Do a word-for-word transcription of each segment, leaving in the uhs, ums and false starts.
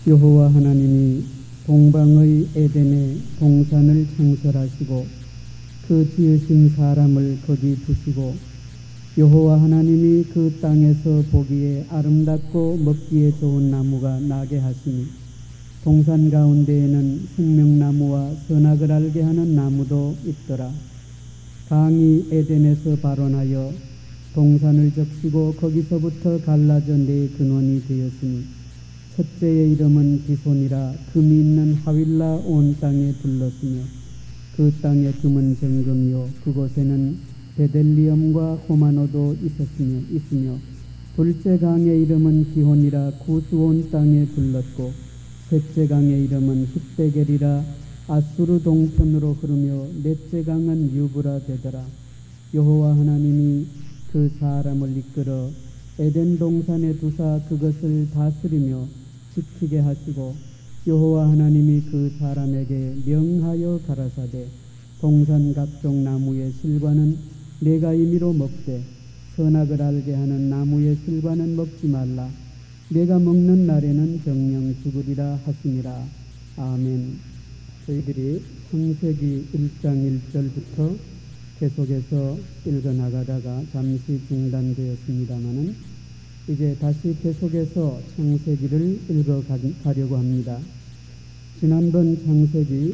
여호와 하나님이 동방의 에덴에 동산을 창설하시고 그 지으신 사람을 거기 두시고 여호와 하나님이 그 땅에서 보기에 아름답고 먹기에 좋은 나무가 나게 하시니 동산 가운데에는 생명나무와 선악을 알게 하는 나무도 있더라. 강이 에덴에서 발원하여 동산을 적시고 거기서부터 갈라져 네 근원이 되었으니 첫째의 이름은 디손이라 금이 있는 하윌라 온 땅에 둘렀으며 그 땅의 금은 정금이요 그곳에는 베델리엄과 호마노도 있었으며 있으며 둘째 강의 이름은 기혼이라 구스 온 땅에 둘렀고 셋째 강의 이름은 힛베겔이라 아수르 동편으로 흐르며 넷째 강은 유브라 되더라. 여호와 하나님이 그 사람을 이끌어 에덴 동산에 두사 그것을 다스리며 지키게 하시고 여호와 하나님이 그 사람에게 명하여 가라사대 동산 각종 나무의 실과는 내가 임의로 먹되 선악을 알게 하는 나무의 실과는 먹지 말라. 내가 먹는 날에는 정령 죽으리라 하시니라. 아멘. 저희들이 창세기 일 장 일 절부터 계속해서 읽어나가다가 잠시 중단되었습니다마는 이제 다시 계속해서 창세기를 읽어가려고 합니다. 지난번 창세기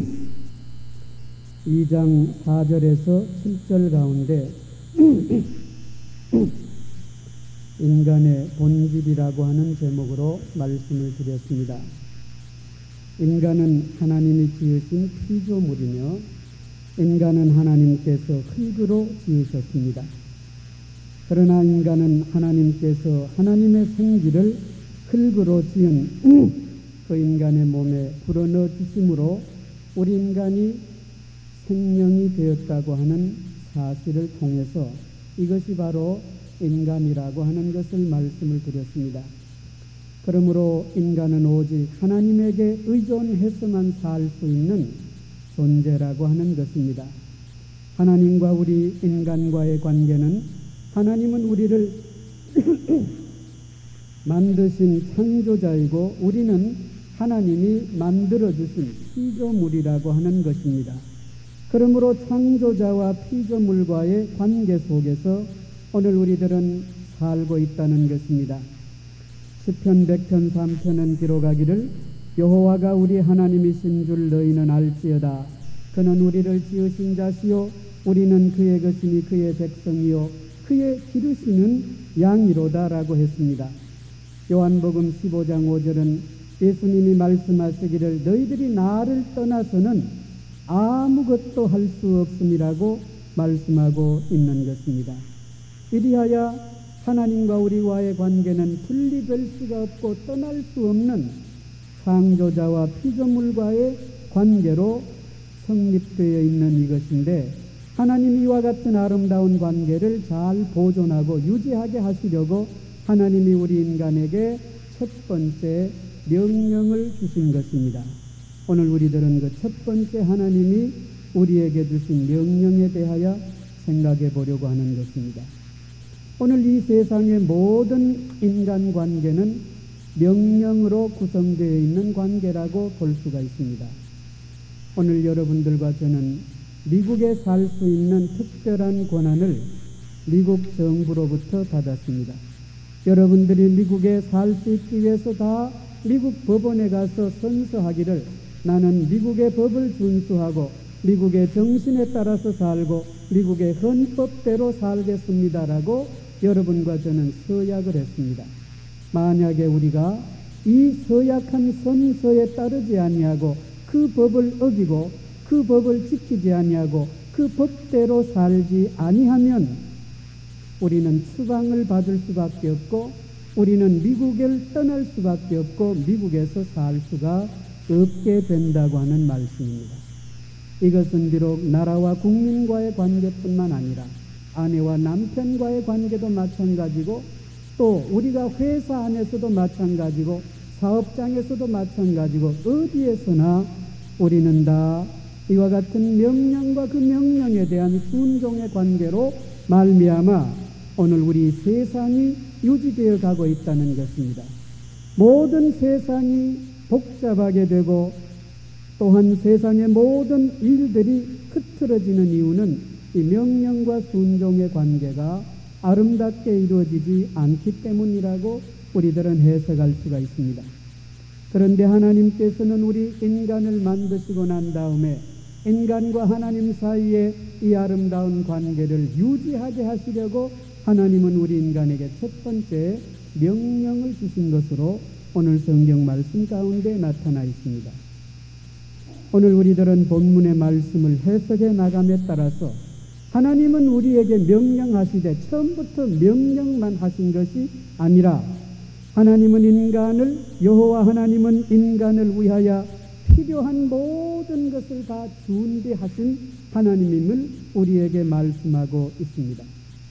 이 장 사 절에서 칠 절 가운데 인간의 본질이라고 하는 제목으로 말씀을 드렸습니다. 인간은 하나님이 지으신 피조물이며 인간은 하나님께서 흙으로 지으셨습니다. 그러나 인간은 하나님께서 하나님의 생기를 흙으로 지은 그 인간의 몸에 불어넣어 주심으로 우리 인간이 생명이 되었다고 하는 사실을 통해서 이것이 바로 인간이라고 하는 것을 말씀을 드렸습니다. 그러므로 인간은 오직 하나님에게 의존해서만 살 수 있는 존재라고 하는 것입니다. 하나님과 우리 인간과의 관계는 하나님은 우리를 만드신 창조자이고 우리는 하나님이 만들어주신 피조물이라고 하는 것입니다. 그러므로 창조자와 피조물과의 관계 속에서 오늘 우리들은 살고 있다는 것입니다. 시편 백 편 삼 편은 기록하기를 여호와가 우리 하나님이신 줄 너희는 알지어다. 그는 우리를 지으신 자시요 우리는 그의 것이니 그의 백성이요 그의 기르시는 양이로다 라고 했습니다. 요한복음 십오 장 오 절은 예수님이 말씀하시기를 너희들이 나를 떠나서는 아무것도 할 수 없음이라고 말씀하고 있는 것입니다. 이리하여 하나님과 우리와의 관계는 분리될 수가 없고 떠날 수 없는 창조자와 피조물과의 관계로 성립되어 있는 이것인데 하나님이 이와 같은 아름다운 관계를 잘 보존하고 유지하게 하시려고 하나님이 우리 인간에게 첫 번째 명령을 주신 것입니다. 오늘 우리들은 그 첫 번째 하나님이 우리에게 주신 명령에 대하여 생각해 보려고 하는 것입니다. 오늘 이 세상의 모든 인간관계는 명령으로 구성되어 있는 관계라고 볼 수가 있습니다. 오늘 여러분들과 저는 미국에 살 수 있는 특별한 권한을 미국 정부로부터 받았습니다. 여러분들이 미국에 살 수 있기 위해서 다 미국 법원에 가서 선서하기를 나는 미국의 법을 준수하고 미국의 정신에 따라서 살고 미국의 헌법대로 살겠습니다라고 여러분과 저는 서약을 했습니다. 만약에 우리가 이 서약한 선서에 따르지 아니하고 그 법을 어기고 그 법을 지키지 아니하고 그 법대로 살지 아니하면 우리는 추방을 받을 수밖에 없고 우리는 미국을 떠날 수밖에 없고 미국에서 살 수가 없게 된다고 하는 말씀입니다. 이것은 비록 나라와 국민과의 관계뿐만 아니라 아내와 남편과의 관계도 마찬가지고 또 우리가 회사 안에서도 마찬가지고 사업장에서도 마찬가지고 어디에서나 우리는 다 이와 같은 명령과 그 명령에 대한 순종의 관계로 말미암아 오늘 우리 세상이 유지되어 가고 있다는 것입니다. 모든 세상이 복잡하게 되고 또한 세상의 모든 일들이 흐트러지는 이유는 이 명령과 순종의 관계가 아름답게 이루어지지 않기 때문이라고 우리들은 해석할 수가 있습니다. 그런데 하나님께서는 우리 인간을 만드시고 난 다음에 인간과 하나님 사이에 이 아름다운 관계를 유지하게 하시려고 하나님은 우리 인간에게 첫 번째 명령을 주신 것으로 오늘 성경 말씀 가운데 나타나 있습니다. 오늘 우리들은 본문의 말씀을 해석해 나감에 따라서 하나님은 우리에게 명령하시되 처음부터 명령만 하신 것이 아니라 하나님은 인간을 여호와 하나님은 인간을 위하여 필요한 모든 것을 다 준비하신 하나님임을 우리에게 말씀하고 있습니다.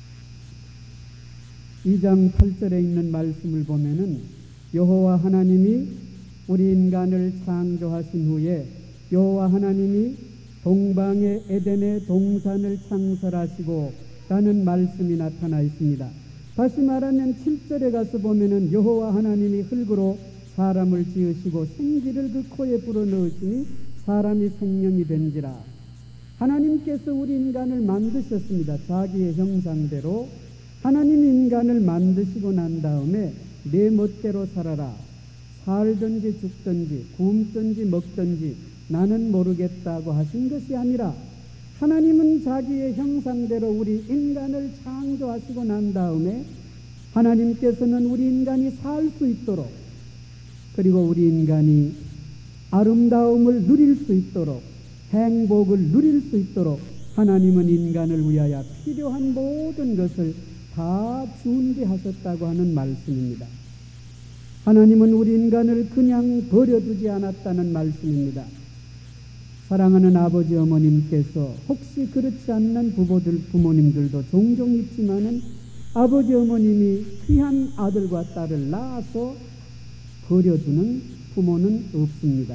이 장 팔 절에 있는 말씀을 보면은 여호와 하나님이 우리 인간을 창조하신 후에 여호와 하나님이 동방의 에덴의 동산을 창설하시고 라는 말씀이 나타나 있습니다. 다시 말하면 칠 절에 가서 보면은 여호와 하나님이 흙으로 사람을 지으시고 생기를 그 코에 불어넣으시니 사람이 생명이 된지라. 하나님께서 우리 인간을 만드셨습니다. 자기의 형상대로 하나님 인간을 만드시고 난 다음에 내 멋대로 살아라. 살든지 죽든지 굶든지 먹든지 나는 모르겠다고 하신 것이 아니라 하나님은 자기의 형상대로 우리 인간을 창조하시고 난 다음에 하나님께서는 우리 인간이 살 수 있도록 그리고 우리 인간이 아름다움을 누릴 수 있도록 행복을 누릴 수 있도록 하나님은 인간을 위하여 필요한 모든 것을 다 준비하셨다고 하는 말씀입니다. 하나님은 우리 인간을 그냥 버려두지 않았다는 말씀입니다. 사랑하는 아버지 어머님께서 혹시 그렇지 않는 부모들, 부모님들도 종종 있지만은 아버지 어머님이 귀한 아들과 딸을 낳아서 버려두는 부모는 없습니다.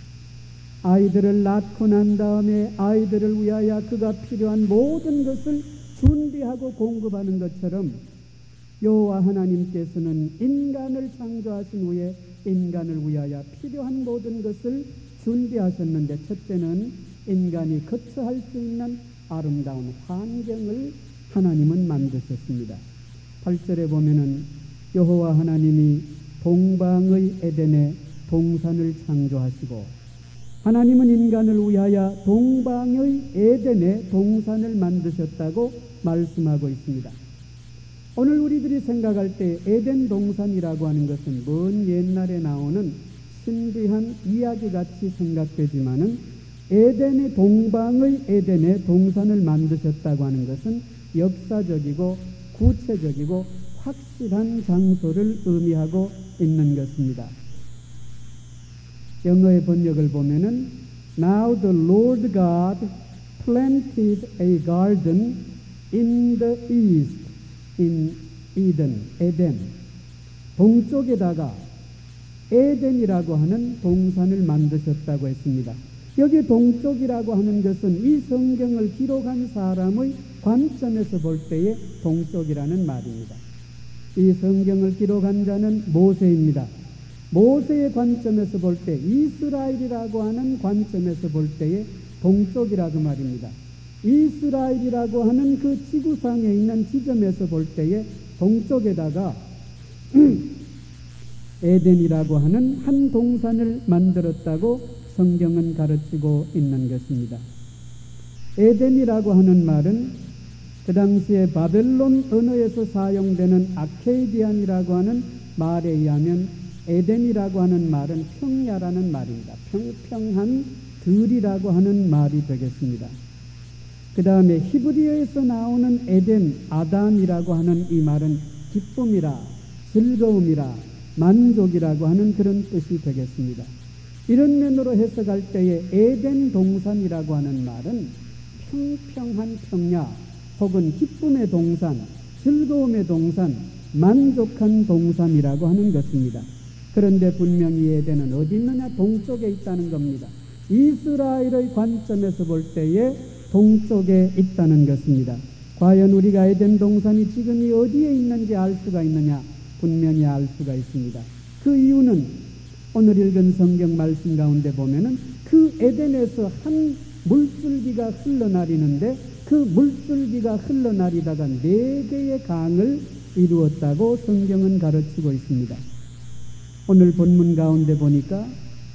아이들을 낳고 난 다음에 아이들을 위하여 그가 필요한 모든 것을 준비하고 공급하는 것처럼 여호와 하나님께서는 인간을 창조하신 후에 인간을 위하여 필요한 모든 것을 준비하셨는데 첫째는 인간이 거처할 수 있는 아름다운 환경을 하나님은 만드셨습니다. 팔 절에 보면은 여호와 하나님이 동방의 에덴에 동산을 창조하시고 하나님은 인간을 위하여 동방의 에덴에 동산을 만드셨다고 말씀하고 있습니다. 오늘 우리들이 생각할 때 에덴 동산이라고 하는 것은 먼 옛날에 나오는 신비한 이야기같이 생각되지만은 에덴의 동방의 에덴에 동산을 만드셨다고 하는 것은 역사적이고 구체적이고 확실한 장소를 의미하고 있는 것입니다. 영어의 번역을 보면은 Now the Lord God planted a garden in the east in Eden, 에덴. 동쪽에다가 에덴이라고 하는 동산을 만드셨다고 했습니다. 여기 동쪽이라고 하는 것은 이 성경을 기록한 사람의 관점에서 볼 때의 동쪽이라는 말입니다. 이 성경을 기록한 자는 모세입니다. 모세의 관점에서 볼 때 이스라엘이라고 하는 관점에서 볼 때의 동쪽이라고 말입니다. 이스라엘이라고 하는 그 지구상에 있는 지점에서 볼 때의 동쪽에다가 에덴이라고 하는 한 동산을 만들었다고 성경은 가르치고 있는 것입니다. 에덴이라고 하는 말은 그 당시에 바벨론 언어에서 사용되는 아케이디안이라고 하는 말에 의하면 에덴이라고 하는 말은 평야라는 말입니다. 평평한 들이라고 하는 말이 되겠습니다. 그 다음에 히브리어에서 나오는 에덴, 아담이라고 하는 이 말은 기쁨이라, 즐거움이라, 만족이라고 하는 그런 뜻이 되겠습니다. 이런 면으로 해석할 때에 에덴 동산이라고 하는 말은 평평한 평야 혹은 기쁨의 동산, 즐거움의 동산, 만족한 동산이라고 하는 것입니다. 그런데 분명히 에덴은 어디 있느냐? 동쪽에 있다는 겁니다. 이스라엘의 관점에서 볼 때에 동쪽에 있다는 것입니다. 과연 우리가 에덴 동산이 지금이 어디에 있는지 알 수가 있느냐? 분명히 알 수가 있습니다. 그 이유는 오늘 읽은 성경 말씀 가운데 보면은 그 에덴에서 한 물줄기가 흘러나리는데 그 물줄기가 흘러나리다가 네 개의 강을 이루었다고 성경은 가르치고 있습니다. 오늘 본문 가운데 보니까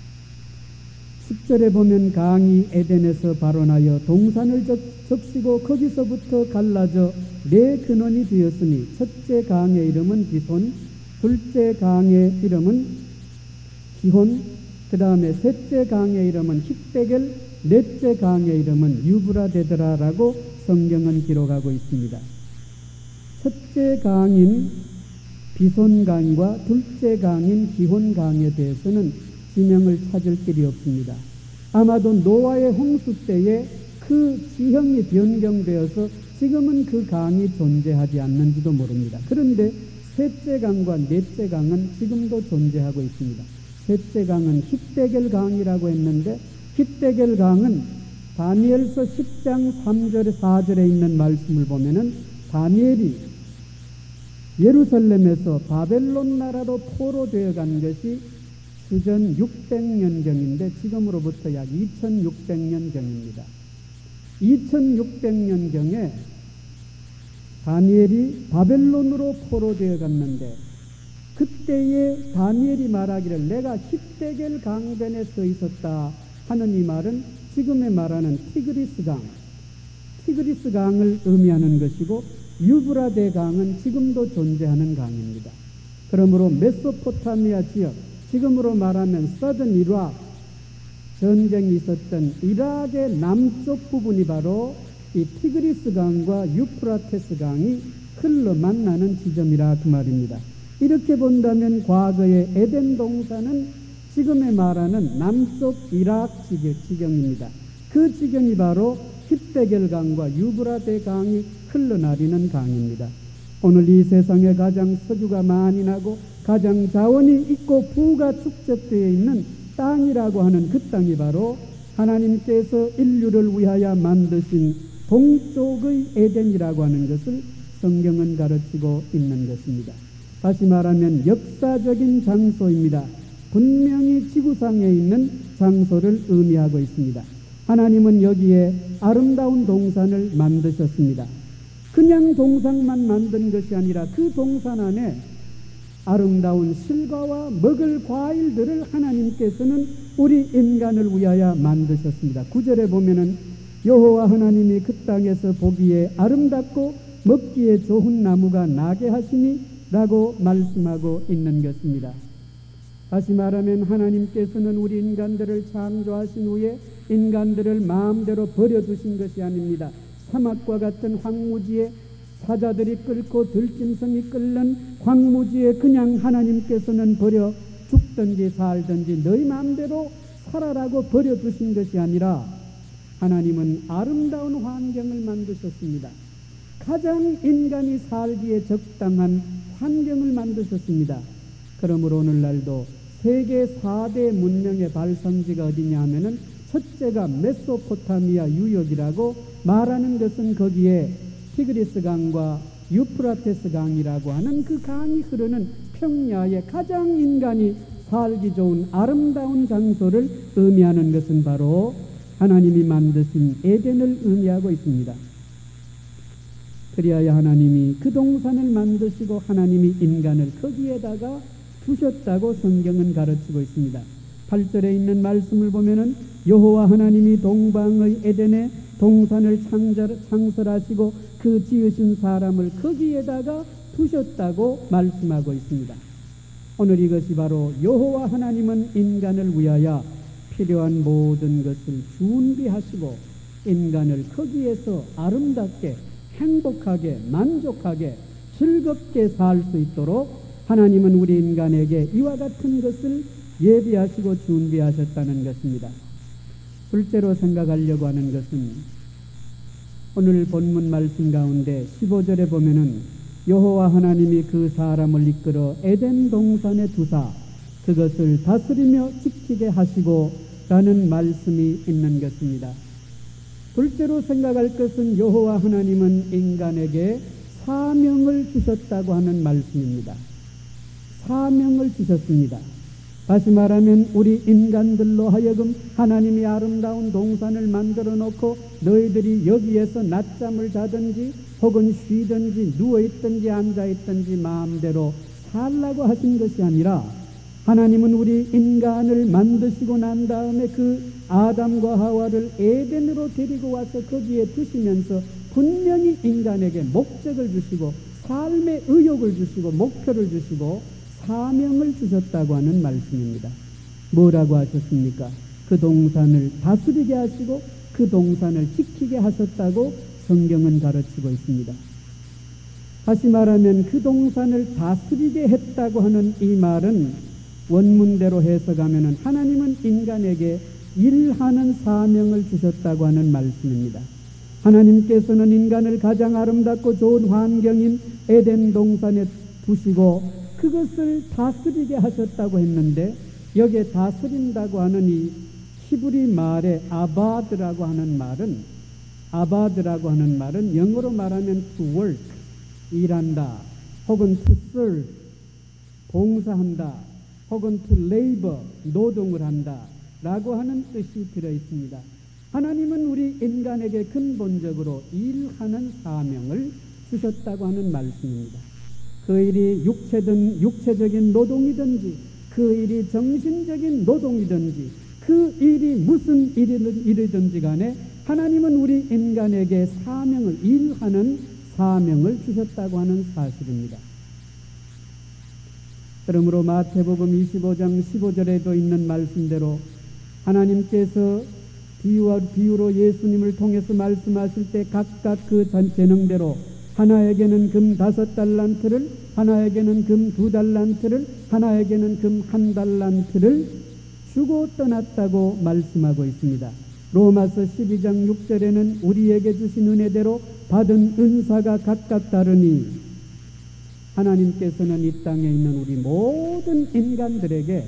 십 절에 보면 강이 에덴에서 발원하여 동산을 적시고 거기서부터 갈라져 네 근원이 되었으니 첫째 강의 이름은 비손, 둘째 강의 이름은 기혼, 그 다음에 셋째 강의 이름은 힉데겔, 넷째 강의 이름은 유브라데드라라고 성경은 기록하고 있습니다. 첫째 강인 비손강과 둘째 강인 기혼강에 대해서는 지명을 찾을 길이 없습니다. 아마도 노아의 홍수 때에 그 지형이 변경되어서 지금은 그 강이 존재하지 않는지도 모릅니다. 그런데 셋째 강과 넷째 강은 지금도 존재하고 있습니다. 셋째 강은 힉데겔 강이라고 했는데 힉데겔 강은 다니엘서 십 장 삼 절 사 절에 있는 말씀을 보면은 다니엘이 예루살렘에서 바벨론 나라로 포로되어 간 것이 주전 육백 년경인데 지금으로부터 약 이천육백 년경입니다. 이천육백 년경에 다니엘이 바벨론으로 포로되어 갔는데 그때에 다니엘이 말하기를 내가 힉데겔 강변에 서 있었다 하는 이 말은 지금의 말하는 티그리스 강, 티그리스 강을 의미하는 것이고 유브라데 강은 지금도 존재하는 강입니다. 그러므로 메소포타미아 지역, 지금으로 말하면 서든 이락, 전쟁이 있었던 이락의 남쪽 부분이 바로 이 티그리스 강과 유프라테스 강이 흘러 만나는 지점이라 그 말입니다. 이렇게 본다면 과거의 에덴 동산은 지금의 말하는 남쪽 이락 지경입니다. 그 지경이 바로 힉데겔 강과 유브라데 강이 흘러나리는 강입니다. 오늘 이 세상에 가장 석유가 많이 나고 가장 자원이 있고 부가 축적되어 있는 땅이라고 하는 그 땅이 바로 하나님께서 인류를 위하여 만드신 동쪽의 에덴이라고 하는 것을 성경은 가르치고 있는 것입니다. 다시 말하면 역사적인 장소입니다. 분명히 지구상에 있는 장소를 의미하고 있습니다. 하나님은 여기에 아름다운 동산을 만드셨습니다. 그냥 동산만 만든 것이 아니라 그 동산 안에 아름다운 실과와 먹을 과일들을 하나님께서는 우리 인간을 위하여 만드셨습니다. 구 절에 보면은 여호와 하나님이 그 땅에서 보기에 아름답고 먹기에 좋은 나무가 나게 하시니 라고 말씀하고 있는 것입니다. 다시 말하면 하나님께서는 우리 인간들을 창조하신 후에 인간들을 마음대로 버려두신 것이 아닙니다. 사막과 같은 황무지에 사자들이 끓고 들짐승이 끓는 황무지에 그냥 하나님께서는 버려 죽든지 살든지 너희 마음대로 살아라고 버려두신 것이 아니라 하나님은 아름다운 환경을 만드셨습니다. 가장 인간이 살기에 적당한 환경을 만드셨습니다. 그러므로 오늘날도 세계 사 대 문명의 발상지가 어디냐 하면은 첫째가 메소포타미아 유역이라고 말하는 것은 거기에 티그리스 강과 유프라테스 강이라고 하는 그 강이 흐르는 평야에 가장 인간이 살기 좋은 아름다운 장소를 의미하는 것은 바로 하나님이 만드신 에덴을 의미하고 있습니다. 그리하여 하나님이 그 동산을 만드시고 하나님이 인간을 거기에다가 두셨다고 성경은 가르치고 있습니다. 팔 절에 있는 말씀을 보면은 여호와 하나님이 동방의 에덴에 동산을 창설하시고 그 지으신 사람을 거기에다가 두셨다고 말씀하고 있습니다. 오늘 이것이 바로 여호와 하나님은 인간을 위하여 필요한 모든 것을 준비하시고 인간을 거기에서 아름답게 행복하게 만족하게 즐겁게 살 수 있도록 하나님은 우리 인간에게 이와 같은 것을 예비하시고 준비하셨다는 것입니다. 둘째로 생각하려고 하는 것은 오늘 본문 말씀 가운데 십오 절에 보면은 여호와 하나님이 그 사람을 이끌어 에덴 동산에 두사 그것을 다스리며 지키게 하시고 라는 말씀이 있는 것입니다. 둘째로 생각할 것은 여호와 하나님은 인간에게 사명을 주셨다고 하는 말씀입니다. 사명을 주셨습니다. 다시 말하면 우리 인간들로 하여금 하나님이 아름다운 동산을 만들어 놓고 너희들이 여기에서 낮잠을 자든지 혹은 쉬든지 누워있든지 앉아있든지 마음대로 살라고 하신 것이 아니라, 하나님은 우리 인간을 만드시고 난 다음에 그 아담과 하와를 에덴으로 데리고 와서 거기에 두시면서 분명히 인간에게 목적을 주시고 삶의 의욕을 주시고 목표를 주시고 사명을 주셨다고 하는 말씀입니다. 뭐라고 하셨습니까? 그 동산을 다스리게 하시고 그 동산을 지키게 하셨다고 성경은 가르치고 있습니다. 다시 말하면 그 동산을 다스리게 했다고 하는 이 말은 원문대로 해석하면 하나님은 인간에게 일하는 사명을 주셨다고 하는 말씀입니다. 하나님께서는 인간을 가장 아름답고 좋은 환경인 에덴 동산에 두시고 그것을 다스리게 하셨다고 했는데, 여기에 다스린다고 하는 이 히브리 말의 아바드라고 하는 말은 아바드라고 하는 말은 영어로 말하면 to work, 일한다, 혹은 to serve, 봉사한다, 혹은 to labor, 노동을 한다 라고 하는 뜻이 들어있습니다. 하나님은 우리 인간에게 근본적으로 일하는 사명을 주셨다고 하는 말씀입니다. 그 일이 육체든 육체적인 노동이든지 그 일이 정신적인 노동이든지 그 일이 무슨 일이든, 일이든지 간에 하나님은 우리 인간에게 사명을, 일하는 사명을 주셨다고 하는 사실입니다. 그러므로 마태복음 이십오 장 십오 절에도 있는 말씀대로 하나님께서 비유와 비유로 예수님을 통해서 말씀하실 때 각각 그 재능대로 하나에게는 금 다섯 달란트를, 하나에게는 금 두 달란트를, 하나에게는 금 한 달란트를 주고 떠났다고 말씀하고 있습니다. 로마서 십이 장 육 절에는 우리에게 주신 은혜대로 받은 은사가 각각 다르니 하나님께서는 이 땅에 있는 우리 모든 인간들에게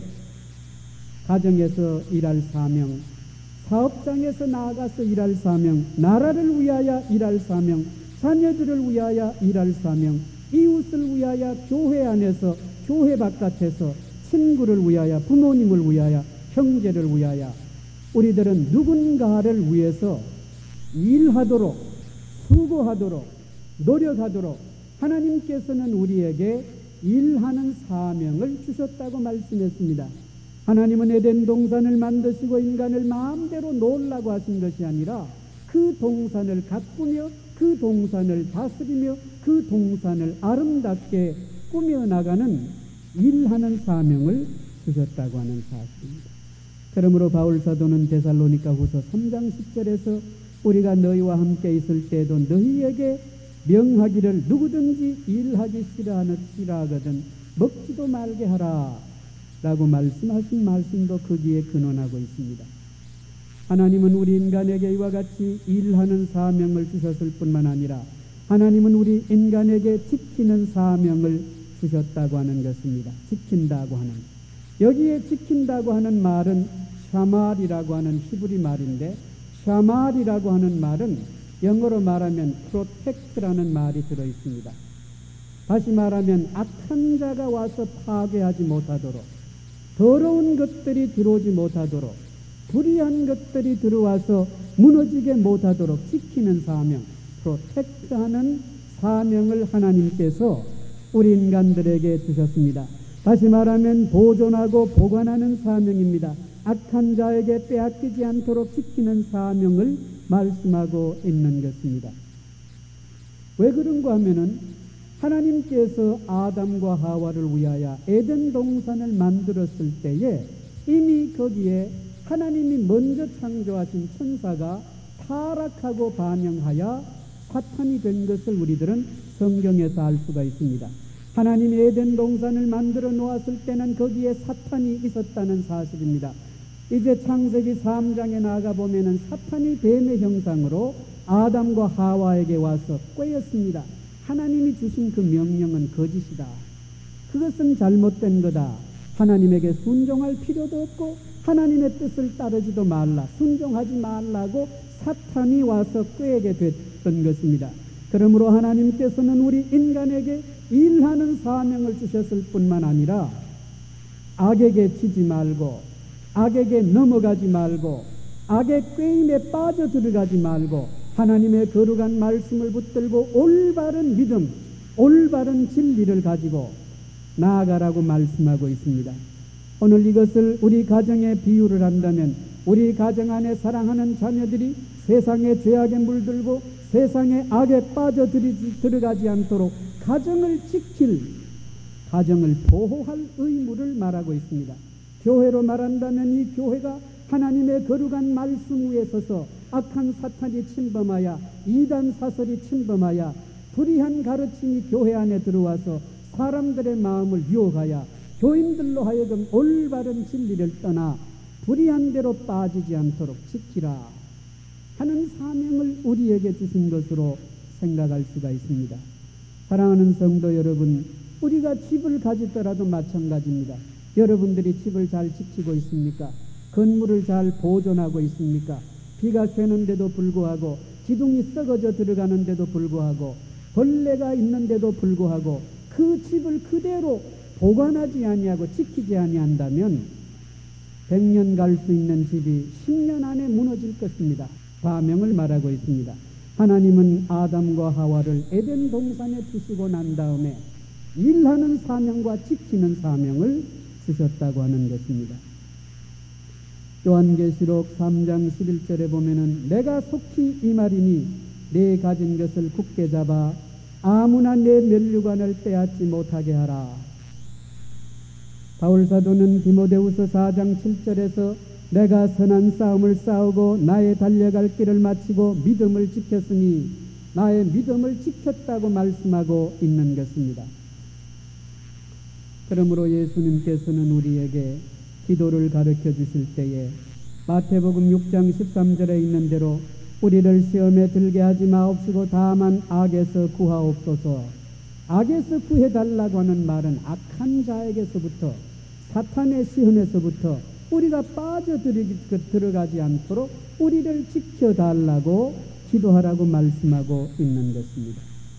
가정에서 일할 사명, 사업장에서 나아가서 일할 사명, 나라를 위하여 일할 사명, 자녀들을 위하여 일할 사명, 이웃을 위하여 교회 안에서, 교회 바깥에서 친구를 위하여, 부모님을 위하여, 형제를 위하여 우리들은 누군가를 위해서 일하도록, 수고하도록, 노력하도록 하나님께서는 우리에게 일하는 사명을 주셨다고 말씀했습니다. 하나님은 에덴 동산을 만드시고 인간을 마음대로 놀라고 하신 것이 아니라 그 동산을 가꾸며 그 동산을 다스리며 그 동산을 아름답게 꾸며나가는 일하는 사명을 주셨다고 하는 사실입니다. 그러므로 바울 사도는 데살로니가 후서 삼 장 십 절에서 우리가 너희와 함께 있을 때에도 너희에게 명하기를 누구든지 일하기 싫어하거든 먹지도 말게 하라 라고 말씀하신 말씀도 거기에 근원하고 있습니다. 하나님은 우리 인간에게 이와 같이 일하는 사명을 주셨을 뿐만 아니라 하나님은 우리 인간에게 지키는 사명을 주셨다고 하는 것입니다. 지킨다고 하는, 여기에 지킨다고 하는 말은 샤말이라고 하는 히브리 말인데, 샤말이라고 하는 말은 영어로 말하면 protect라는 말이 들어있습니다. 다시 말하면 악한 자가 와서 파괴하지 못하도록, 더러운 것들이 들어오지 못하도록, 불의한 것들이 들어와서 무너지게 못하도록 지키는 사명, 프로텍트하는 사명을 하나님께서 우리 인간들에게 주셨습니다. 다시 말하면 보존하고 보관하는 사명입니다. 악한 자에게 빼앗기지 않도록 지키는 사명을 말씀하고 있는 것입니다. 왜 그런가 하면은 하나님께서 아담과 하와를 위하여 에덴 동산을 만들었을 때에 이미 거기에 하나님이 먼저 창조하신 천사가 타락하고 반영하여 사탄이 된 것을 우리들은 성경에서 알 수가 있습니다. 하나님이 에덴 동산을 만들어 놓았을 때는 거기에 사탄이 있었다는 사실입니다. 이제 창세기 삼 장에 나아가 보면은 사탄이 뱀의 형상으로 아담과 하와에게 와서 꾀였습니다. 하나님이 주신 그 명령은 거짓이다. 그것은 잘못된 거다. 하나님에게 순종할 필요도 없고 하나님의 뜻을 따르지도 말라, 순종하지 말라고 사탄이 와서 꾀게 됐던 것입니다. 그러므로 하나님께서는 우리 인간에게 일하는 사명을 주셨을 뿐만 아니라 악에게 치지 말고 악에게 넘어가지 말고 악의 꾀임에 빠져 들어가지 말고 하나님의 거룩한 말씀을 붙들고 올바른 믿음, 올바른 진리를 가지고 나아가라고 말씀하고 있습니다. 오늘 이것을 우리 가정에 비유를 한다면 우리 가정 안에 사랑하는 자녀들이 세상의 죄악에 물들고 세상의 악에 빠져 들어가지 않도록 가정을 지킬, 가정을 보호할 의무를 말하고 있습니다. 교회로 말한다면 이 교회가 하나님의 거룩한 말씀 위에 서서 악한 사탄이 침범하여 이단 사설이 침범하여 불의한 가르침이 교회 안에 들어와서 사람들의 마음을 유혹하여 교인들로 하여금 올바른 진리를 떠나 불의한 대로 빠지지 않도록 지키라 하는 사명을 우리에게 주신 것으로 생각할 수가 있습니다. 사랑하는 성도 여러분, 우리가 집을 가지더라도 마찬가지입니다. 여러분들이 집을 잘 지키고 있습니까? 건물을 잘 보존하고 있습니까? 비가 새는데도 불구하고 기둥이 썩어져 들어가는데도 불구하고 벌레가 있는데도 불구하고 그 집을 그대로 보관하지 아니하고 지키지 아니한다면 백 년 갈 수 있는 집이 십 년 안에 무너질 것입니다. 사명을 말하고 있습니다. 하나님은 아담과 하와를 에덴 동산에 두시고 난 다음에 일하는 사명과 지키는 사명을 주셨다고 하는 것입니다. 요한계시록 삼 장 십일 절에 보면은 내가 속히 이 말이니 내 가진 것을 굳게 잡아 아무나 내 면류관을 빼앗지 못하게 하라. 바울 사도는 디모데후서 사 장 칠 절에서 내가 선한 싸움을 싸우고 나의 달려갈 길을 마치고 믿음을 지켰으니 나의 믿음을 지켰다고 말씀하고 있는 것입니다. 그러므로 예수님께서는 우리에게 기도를 가르쳐 주실 때에 마태복음 육 장 십삼 절에 있는 대로 우리를 시험에 들게 하지 마옵시고 다만 악에서 구하옵소서. 악에서 구해달라고 하는 말은 악한 자에게서부터 사탄의 시험에서부터 우리가 빠져들어가지 않도록 우리를 지켜달라고 기도하라고 말씀하고 있는 것입니다.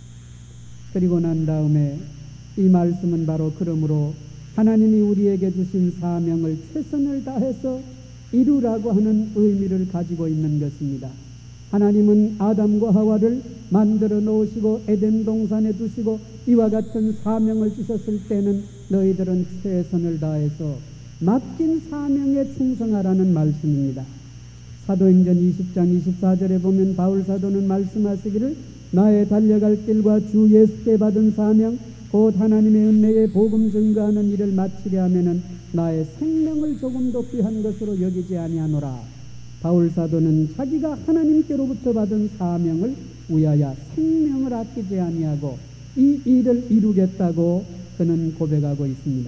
그리고 난 다음에 이 말씀은 바로 그러므로 하나님이 우리에게 주신 사명을 최선을 다해서 이루라고 하는 의미를 가지고 있는 것입니다. 하나님은 아담과 하와를 만들어 놓으시고 에덴 동산에 두시고 이와 같은 사명을 주셨을 때는 너희들은 최선을 다해서 맡긴 사명에 충성하라는 말씀입니다. 사도행전 이십 장 이십사 절에 보면 바울 사도는 말씀하시기를 나의 달려갈 길과 주 예수께 받은 사명 곧 하나님의 은혜의 복음 증거하는 일을 마치려 하면은 나의 생명을 조금도 귀한 것으로 여기지 아니하노라. 바울 사도는 자기가 하나님께로부터 받은 사명을 위하여 생명을 아끼지 아니하고 이 일을 이루겠다고 그는 고백하고 있습니다.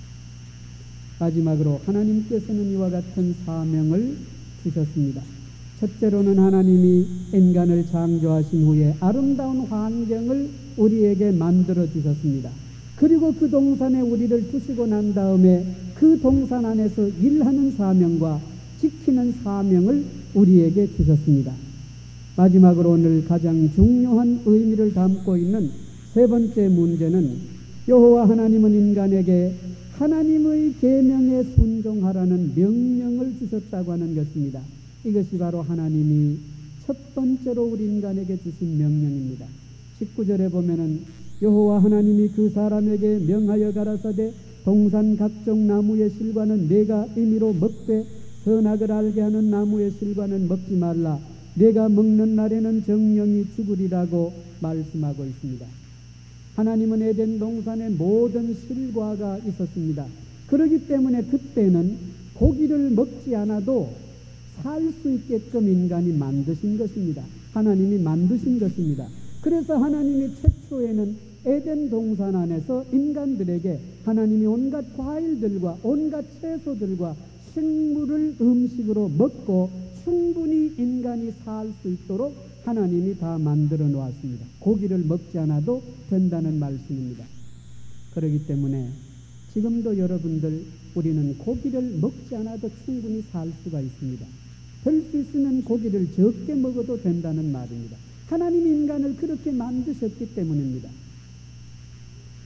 마지막으로 하나님께서는 이와 같은 사명을 주셨습니다. 첫째로는 하나님이 인간을 창조하신 후에 아름다운 환경을 우리에게 만들어 주셨습니다. 그리고 그 동산에 우리를 두시고 난 다음에 그 동산 안에서 일하는 사명과 지키는 사명을 우리에게 주셨습니다. 마지막으로 오늘 가장 중요한 의미를 담고 있는 세 번째 문제는 여호와 하나님은 인간에게 하나님의 계명에 순종하라는 명령을 주셨다고 하는 것입니다. 이것이 바로 하나님이 첫 번째로 우리 인간에게 주신 명령입니다. 십구 절에 보면은 여호와 하나님이 그 사람에게 명하여 가라사대 동산 각종 나무의 실과는 내가 임의로 먹되 선악을 알게 하는 나무의 실과는 먹지 말라. 내가 먹는 날에는 정령이 죽으리라고 말씀하고 있습니다. 하나님은 에덴 동산에 모든 실과가 있었습니다. 그렇기 때문에 그때는 고기를 먹지 않아도 살 수 있게끔 인간이 만드신 것입니다. 하나님이 만드신 것입니다. 그래서 하나님이 최초에는 에덴 동산 안에서 인간들에게 하나님이 온갖 과일들과 온갖 채소들과 식물을 음식으로 먹고 충분히 인간이 살 수 있도록 하나님이 다 만들어 놓았습니다. 고기를 먹지 않아도 된다는 말씀입니다. 그렇기 때문에 지금도 여러분들 우리는 고기를 먹지 않아도 충분히 살 수가 있습니다. 될 수 있으면 고기를 적게 먹어도 된다는 말입니다. 하나님 인간을 그렇게 만드셨기 때문입니다.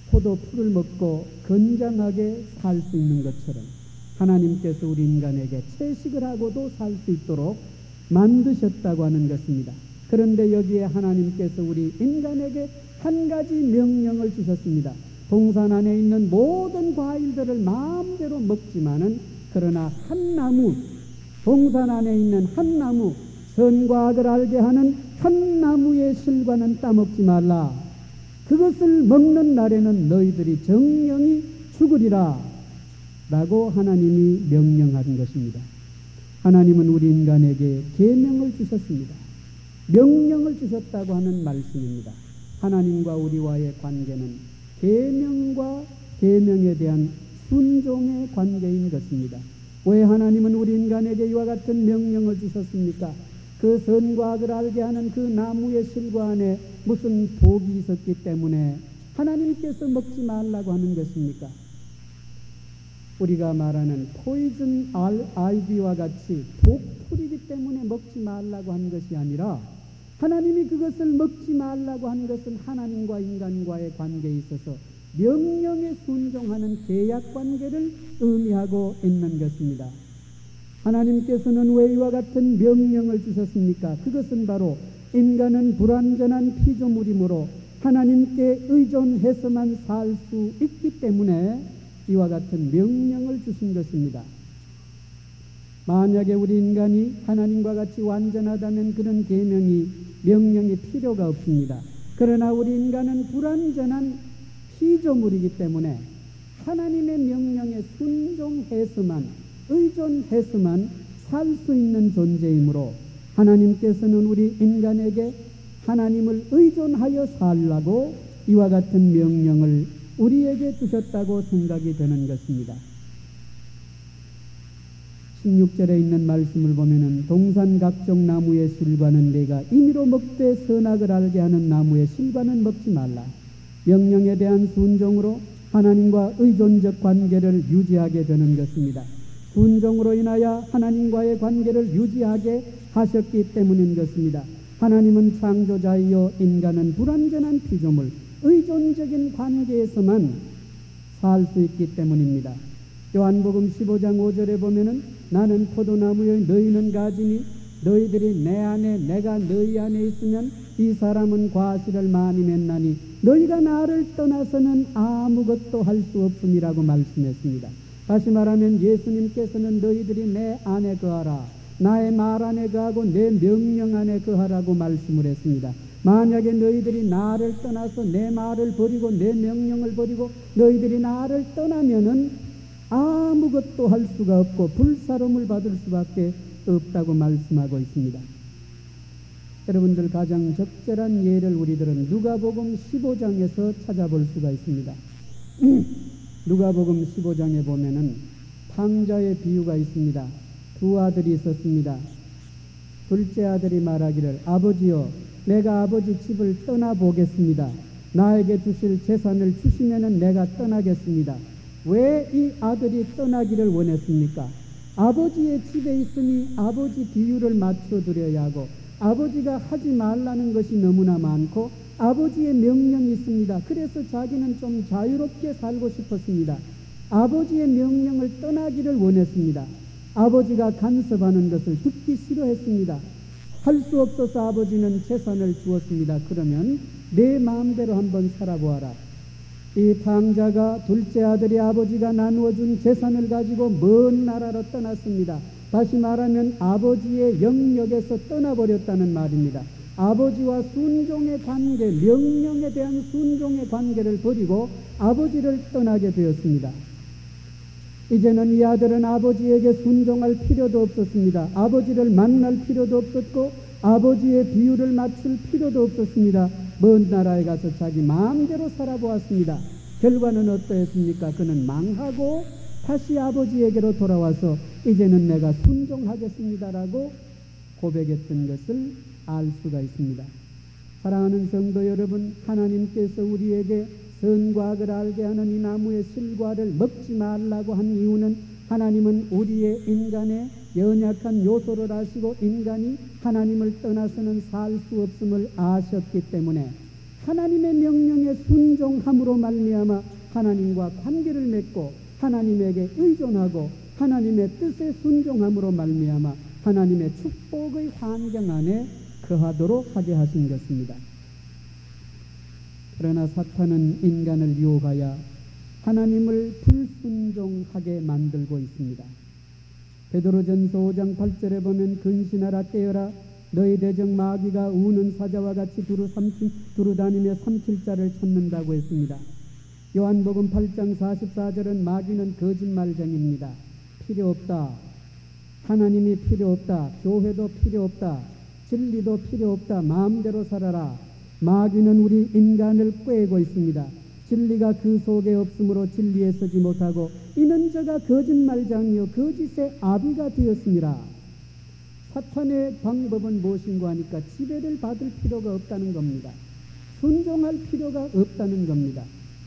포도풀을 먹고 건장하게 살 수 있는 것처럼 하나님께서 우리 인간에게 채식을 하고도 살 수 있도록 만드셨다고 하는 것입니다. 그런데 여기에 하나님께서 우리 인간에게 한 가지 명령을 주셨습니다. 동산 안에 있는 모든 과일들을 마음대로 먹지만은 그러나 한 나무, 동산 안에 있는 한 나무, 선과 악을 알게 하는 한 나무의 실과는 따먹지 말라. 그것을 먹는 날에는 너희들이 정령이 죽으리라 라고 하나님이 명령한 것입니다. 하나님은 우리 인간에게 계명을 주셨습니다. 명령을 주셨다고 하는 말씀입니다. 하나님과 우리와의 관계는 계명과 계명에 대한 순종의 관계인 것입니다. 왜 하나님은 우리 인간에게 이와 같은 명령을 주셨습니까? 그 선과 악을 알게 하는 그 나무의 실과 안에 무슨 독이 있었기 때문에 하나님께서 먹지 말라고 하는 것입니까? 우리가 말하는 포이즌 아이비와 같이 독풀이기 때문에 먹지 말라고 한 것이 아니라 하나님이 그것을 먹지 말라고 한 것은 하나님과 인간과의 관계에 있어서 명령에 순종하는 계약 관계를 의미하고 있는 것입니다. 하나님께서는 왜 이와 같은 명령을 주셨습니까? 그것은 바로 인간은 불완전한 피조물이므로 하나님께 의존해서만 살 수 있기 때문에 이와 같은 명령을 주신 것입니다. 만약에 우리 인간이 하나님과 같이 완전하다면 그런 계명이 명령이 필요가 없습니다. 그러나 우리 인간은 불완전한 피조물이기 때문에 하나님의 명령에 순종해서만, 의존해서만 살 수 있는 존재이므로 하나님께서는 우리 인간에게 하나님을 의존하여 살라고 이와 같은 명령을 우리에게 주셨다고 생각이 되는 것입니다. 십육 절에 있는 말씀을 보면은 동산 각종 나무의 실과는 내가 임의로 먹되 선악을 알게 하는 나무의 실과는 먹지 말라. 명령에 대한 순종으로 하나님과 의존적 관계를 유지하게 되는 것입니다. 순종으로 인하여 하나님과의 관계를 유지하게 하셨기 때문인 것입니다. 하나님은 창조자이요 인간은 불완전한 피조물, 의존적인 관계에서만 살 수 있기 때문입니다. 요한복음 십오 장 오 절에 보면은 나는 포도나무여 너희는 가지니 너희들이 내 안에 내가 너희 안에 있으면 이 사람은 과실을 많이 맺나니 너희가 나를 떠나서는 아무것도 할 수 없음이라고 말씀했습니다. 다시 말하면 예수님께서는 너희들이 내 안에 거하라, 나의 말 안에 거하고 내 명령 안에 거하라고 말씀을 했습니다. 만약에 너희들이 나를 떠나서 내 말을 버리고 내 명령을 버리고 너희들이 나를 떠나면은 아무것도 할 수가 없고 불사름을 받을 수밖에 없다고 말씀하고 있습니다. 여러분들 가장 적절한 예를 우리들은 누가복음 십오 장에서 찾아볼 수가 있습니다. 누가복음 십오 장에 보면은 탕자의 비유가 있습니다. 두 아들이 있었습니다. 둘째 아들이 말하기를 아버지여 내가 아버지 집을 떠나보겠습니다. 나에게 주실 재산을 주시면은 내가 떠나겠습니다. 왜 이 아들이 떠나기를 원했습니까? 아버지의 집에 있으니 아버지 비유를 맞춰드려야 하고 아버지가 하지 말라는 것이 너무나 많고 아버지의 명령이 있습니다. 그래서 자기는 좀 자유롭게 살고 싶었습니다. 아버지의 명령을 떠나기를 원했습니다. 아버지가 간섭하는 것을 듣기 싫어했습니다. 할 수 없어서 아버지는 재산을 주었습니다. 그러면 내 마음대로 한번 살아보아라. 이 탕자가 둘째 아들이 아버지가 나누어준 재산을 가지고 먼 나라로 떠났습니다. 다시 말하면 아버지의 영역에서 떠나버렸다는 말입니다. 아버지와 순종의 관계, 명령에 대한 순종의 관계를 버리고 아버지를 떠나게 되었습니다. 이제는 이 아들은 아버지에게 순종할 필요도 없었습니다. 아버지를 만날 필요도 없었고 아버지의 비유를 맞출 필요도 없었습니다. 먼 나라에 가서 자기 마음대로 살아보았습니다. 결과는 어떠했습니까? 그는 망하고 다시 아버지에게로 돌아와서 이제는 내가 순종하겠습니다라고 고백했던 것을 알 수가 있습니다. 사랑하는 성도 여러분, 하나님께서 우리에게 선과 악을 알게 하는 이 나무의 실과를 먹지 말라고 한 이유는 하나님은 우리의 인간의 연약한 요소를 아시고 인간이 하나님을 떠나서는 살 수 없음을 아셨기 때문에 하나님의 명령에 순종함으로 말미암아 하나님과 관계를 맺고 하나님에게 의존하고 하나님의 뜻에 순종함으로 말미암아 하나님의 축복의 환경 안에 거하도록 하게 하신 것입니다. 그러나 사탄은 인간을 유혹하여 하나님을 불순종하게 만들고 있습니다. 베드로전서 오 장 팔 절에 보면 근신하라 깨어라 너희 대적 마귀가 우는 사자와 같이 두루 삼킨 두루 다니며 삼킬 자를 찾는다고 했습니다. 요한복음 팔 장 사십사 절은 마귀는 거짓말쟁이입니다. 필요 없다. 하나님이 필요 없다. 교회도 필요 없다. 진리도 필요 없다. 마음대로 살아라. 마귀는 우리 인간을 꾀고 있습니다. 진리가 그 속에 없으므로 진리에 서지 못하고 이는 저가 거짓말장이요 거짓의 아비가 되었습니다. 사탄의 방법은 무엇인가 하니까 지배를 받을 필요가 없다는 겁니다. 순종할 필요가 없다는 겁니다.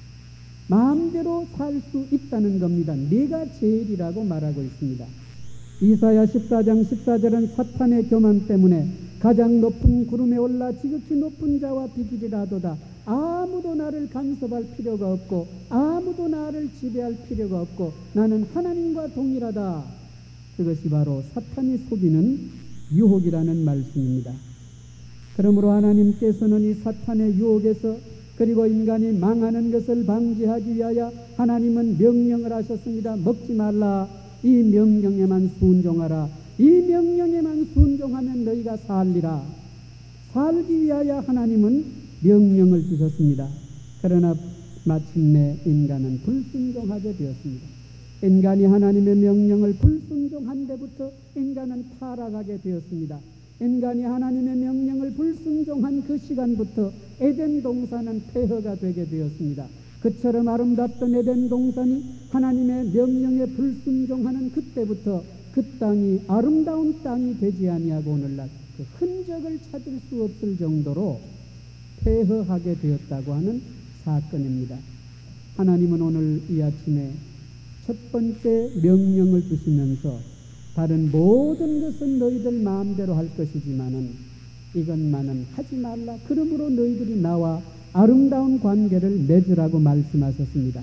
마음대로 살 수 있다는 겁니다. 내가 제일이라고 말하고 있습니다. 이사야 십사 장 십사 절은 사탄의 교만 때문에 가장 높은 구름에 올라 지극히 높은 자와 비기리라도다. 아무도 나를 간섭할 필요가 없고 아무도 나를 지배할 필요가 없고 나는 하나님과 동일하다. 그것이 바로 사탄이 속이는 유혹이라는 말씀입니다. 그러므로 하나님께서는 이 사탄의 유혹에서 그리고 인간이 망하는 것을 방지하기 위하여 하나님은 명령을 하셨습니다. 먹지 말라. 이 명령에만 순종하라. 이 명령에만 순종하면 너희가 살리라. 살기 위하여 하나님은 명령을 주셨습니다. 그러나 마침내 인간은 불순종하게 되었습니다. 인간이 하나님의 명령을 불순종한 데부터 인간은 타락하게 되었습니다. 인간이 하나님의 명령을 불순종한 그 시간부터 에덴 동산은 폐허가 되게 되었습니다. 그처럼 아름답던 에덴 동산이 하나님의 명령에 불순종하는 그때부터 그 땅이 아름다운 땅이 되지 아니하고 오늘날 그 흔적을 찾을 수 없을 정도로 폐허하게 되었다고 하는 사건입니다. 하나님은 오늘 이 아침에 첫 번째 명령을 주시면서 다른 모든 것은 너희들 마음대로 할 것이지만은 이것만은 하지 말라. 그러므로 너희들이 나와 아름다운 관계를 맺으라고 말씀하셨습니다.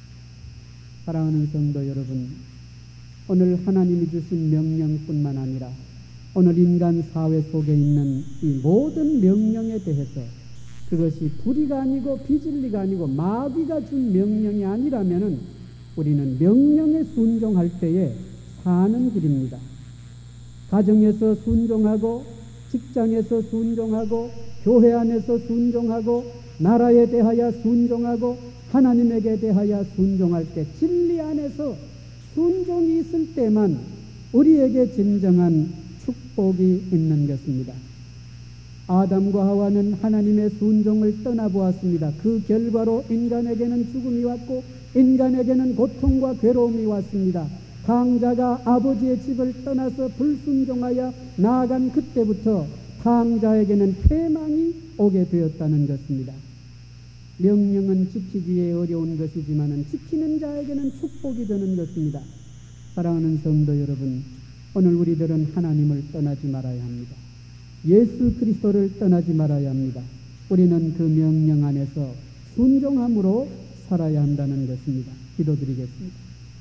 사랑하는 성도 여러분, 오늘 하나님이 주신 명령뿐만 아니라 오늘 인간 사회 속에 있는 이 모든 명령에 대해서 그것이 불의가 아니고 비진리가 아니고 마귀가 준 명령이 아니라면은 우리는 명령에 순종할 때에 사는 길입니다. 가정에서 순종하고 직장에서 순종하고 교회 안에서 순종하고 나라에 대하여 순종하고 하나님에게 대하여 순종할 때 진리 안에서 순종이 있을 때만 우리에게 진정한 축복이 있는 것입니다. 아담과 하와는 하나님의 순종을 떠나보았습니다. 그 결과로 인간에게는 죽음이 왔고 인간에게는 고통과 괴로움이 왔습니다. 탕자가 아버지의 집을 떠나서 불순종하여 나아간 그때부터 탕자에게는 패망이 오게 되었다는 것입니다. 명령은 지키기에 어려운 것이지만 지키는 자에게는 축복이 되는 것입니다. 사랑하는 성도 여러분, 오늘 우리들은 하나님을 떠나지 말아야 합니다. 예수 그리스도를 떠나지 말아야 합니다. 우리는 그 명령 안에서 순종함으로 살아야 한다는 것입니다. 기도드리겠습니다.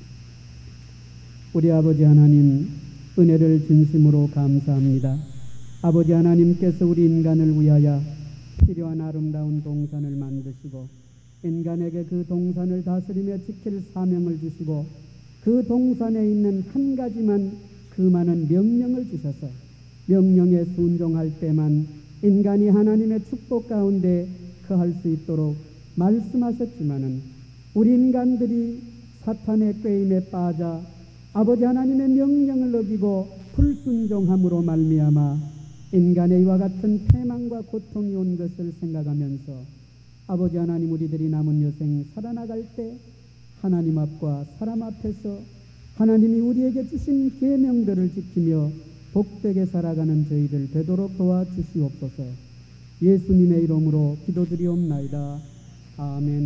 우리 아버지 하나님, 은혜를 진심으로 감사합니다. 아버지 하나님께서 우리 인간을 위하여 필요한 아름다운 동산을 만드시고 인간에게 그 동산을 다스리며 지킬 사명을 주시고 그 동산에 있는 한 가지만 그 많은 명령을 주셔서 명령에 순종할 때만 인간이 하나님의 축복 가운데 거할 수 있도록 말씀하셨지만은 우리 인간들이 사탄의 꾀임에 빠져 아버지 하나님의 명령을 어기고 불순종함으로 말미암아 인간의 이와 같은 패망과 고통이 온 것을 생각하면서 아버지 하나님, 우리들이 남은 여생 살아나갈 때 하나님 앞과 사람 앞에서 하나님이 우리에게 주신 계명들을 지키며 복되게 살아가는 저희들 되도록 도와주시옵소서. 예수님의 이름으로 기도드리옵나이다. 아멘.